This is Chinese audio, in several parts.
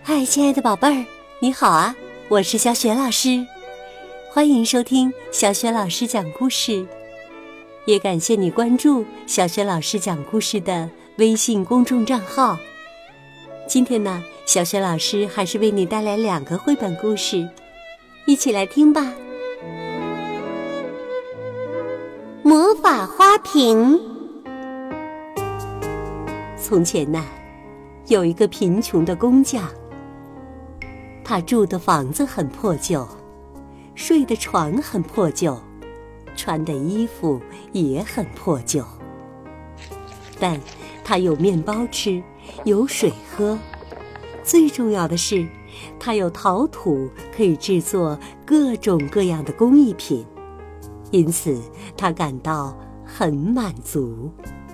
嗨，亲爱的宝贝儿，你好啊，我是小雪老师，欢迎收听小雪老师讲故事，也感谢你关注小雪老师讲故事的微信公众账号。今天呢，小雪老师还是为你带来2个绘本故事，一起来听吧。魔法花瓶。从前呢，有一个贫穷的工匠，他住的房子很破旧，睡的床很破旧，穿的衣服也很破旧。但他有面包吃，有水喝，最重要的是，他有陶土可以制作各种各样的工艺品，因此他感到很满足。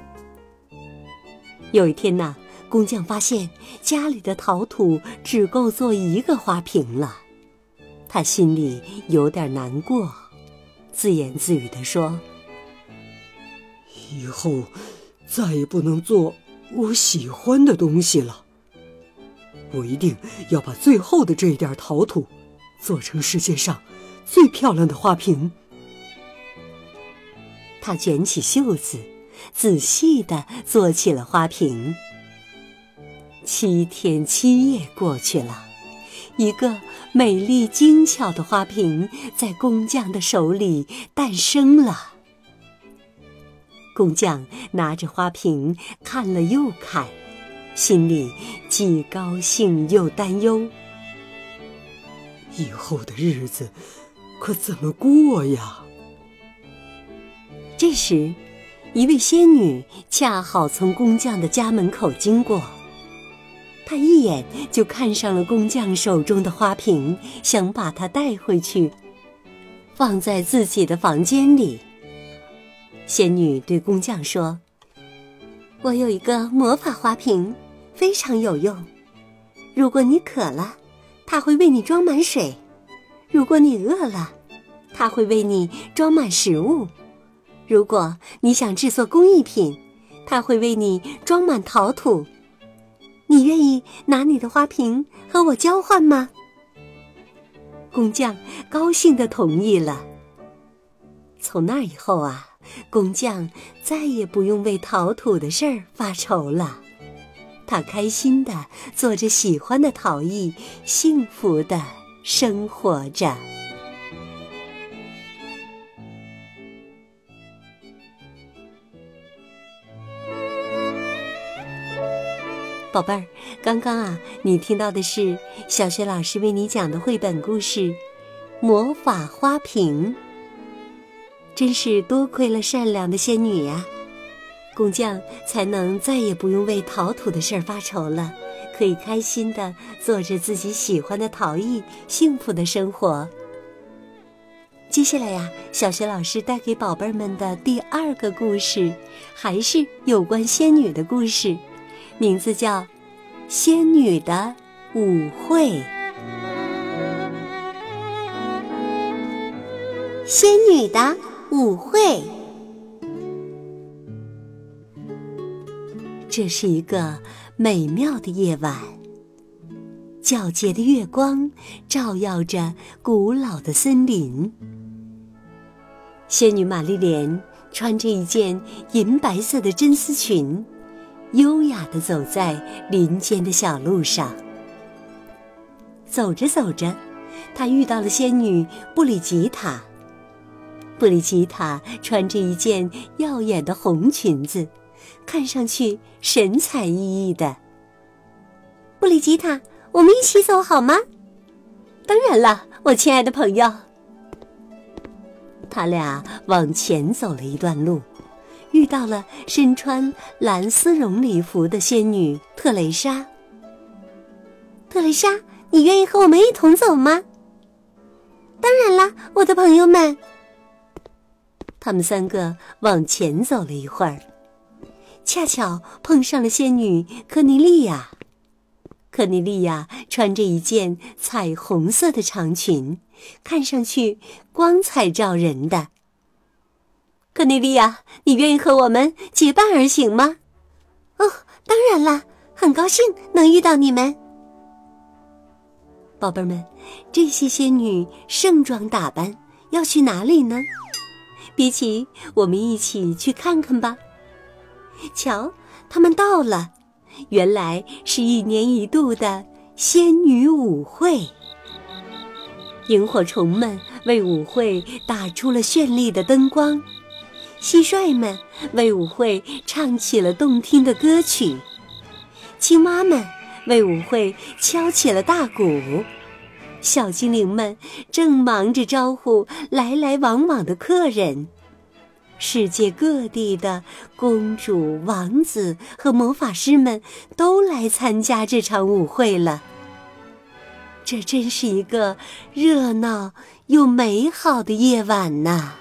有一天呢，工匠发现家里的陶土只够做1个花瓶了，他心里有点难过，自言自语地说： 以后再也不能做我喜欢的东西了，我一定要把最后的这一点陶土做成世界上最漂亮的花瓶。 他卷起袖子，仔细地做起了花瓶。7天7夜过去了，一个美丽精巧的花瓶在工匠的手里诞生了。工匠拿着花瓶看了又看，心里既高兴又担忧。 以后的日子可怎么过呀？ 这时，一位仙女恰好从工匠的家门口经过，她一眼就看上了工匠手中的花瓶，想把它带回去，放在自己的房间里。仙女对工匠说：我有一个魔法花瓶，非常有用。如果你渴了，它会为你装满水；如果你饿了，它会为你装满食物；如果你想制作工艺品，它会为你装满陶土。你愿意拿你的花瓶和我交换吗？工匠高兴地同意了。从那以后啊，工匠再也不用为陶土的事儿发愁了，他开心地做着喜欢的陶艺，幸福地生活着。宝贝儿，刚刚啊，你听到的是小雪老师为你讲的绘本故事《魔法花瓶》。真是多亏了善良的仙女呀，工匠才能再也不用为陶土的事儿发愁了，可以开心地做着自己喜欢的陶艺，幸福的生活。接下来呀，小雪老师带给宝贝们的第2个故事，还是有关仙女的故事，名字叫《仙女的舞会》。仙女的舞会。这是一个美妙的夜晚，皎洁的月光照耀着古老的森林。仙女玛丽莲穿着一件银白色的真丝裙，优雅地走在林间的小路上。走着走着，她遇到了仙女布里吉塔。布里吉塔穿着一件耀眼的红裙子，看上去神采奕奕的。布里吉塔，我们一起走好吗？当然了，我亲爱的朋友。他俩往前走了一段路，遇到了身穿蓝丝绒礼服的仙女特蕾莎。特蕾莎，你愿意和我们一同走吗？当然啦，我的朋友们。他们3个往前走了一会儿，恰巧碰上了仙女科尼利亚。科尼利亚穿着一件彩虹色的长裙，看上去光彩照人的。科尼利亚，你愿意和我们结伴而行吗？哦，当然啦，很高兴能遇到你们。 宝贝们，这些仙女盛装打扮，要去哪里呢？别急，我们一起去看看吧。瞧，她们到了，原来是1年1度的仙女舞会。萤火虫们为舞会打出了绚丽的灯光，蟋蟀们为舞会唱起了动听的歌曲，青蛙们为舞会敲起了大鼓，小精灵们正忙着招呼来来往往的客人。世界各地的公主、王子和魔法师们都来参加这场舞会了。这真是一个热闹又美好的夜晚呐！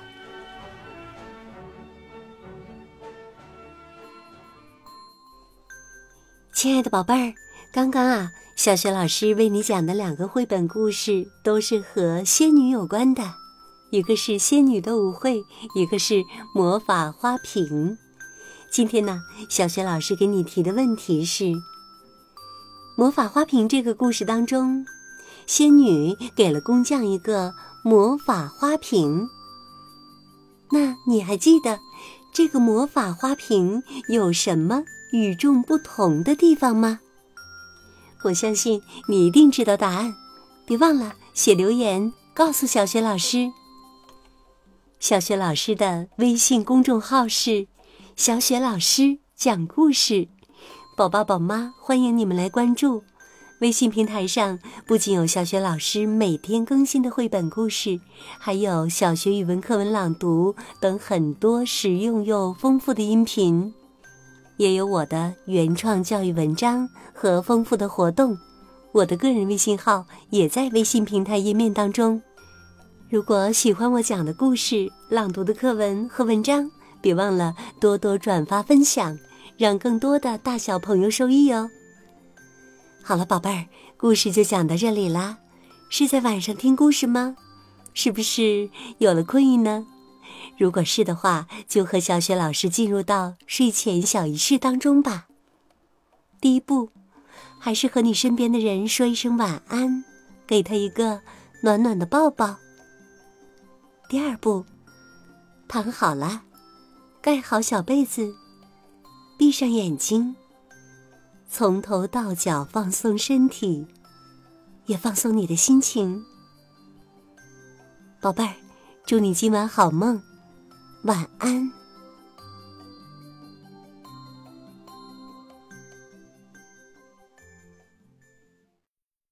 亲爱的宝贝儿，刚刚小雪老师为你讲的2个绘本故事都是和仙女有关的，一个是仙女的舞会，一个是魔法花瓶。今天呢，小雪老师给你提的问题是：魔法花瓶这个故事当中，仙女给了工匠一个魔法花瓶。那你还记得这个魔法花瓶有什么与众不同的地方吗？我相信你一定知道答案，别忘了写留言告诉小雪老师。小雪老师的微信公众号是小雪老师讲故事，宝爸宝妈欢迎你们来关注。微信平台上不仅有小雪老师每天更新的绘本故事，还有小学语文课文朗读等很多实用又丰富的音频，也有我的原创教育文章和丰富的活动。我的个人微信号也在微信平台页面当中。如果喜欢我讲的故事、朗读的课文和文章，别忘了多多转发分享，让更多的大小朋友受益哦。好了，宝贝儿，故事就讲到这里啦。是在晚上听故事吗？是不是有了困意呢？如果是的话，就和小雪老师进入到睡前小仪式当中吧。第一步，还是和你身边的人说一声晚安，给他一个暖暖的抱抱。第二步，躺好了，盖好小被子，闭上眼睛，从头到脚放松身体，也放松你的心情。宝贝儿，祝你今晚好梦，晚安。